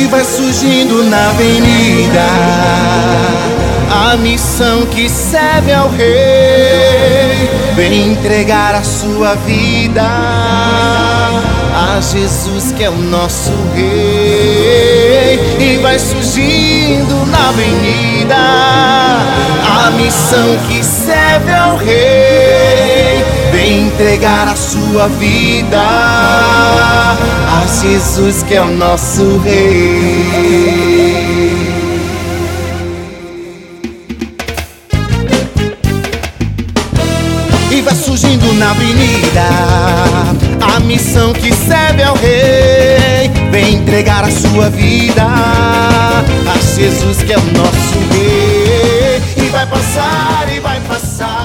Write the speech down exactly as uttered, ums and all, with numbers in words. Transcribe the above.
E vai surgindo na avenida a missão que serve ao rei. Vem entregar a sua vida a Jesus, que é o nosso rei. E vai surgindo na avenida a missão que serve ao rei. Vem entregar a sua vida a Jesus, que é o nosso rei. E vai surgindo na avenida a missão que serve ao rei. Vem entregar a sua vida a Jesus, que é o nosso rei. E vai passar, e vai passar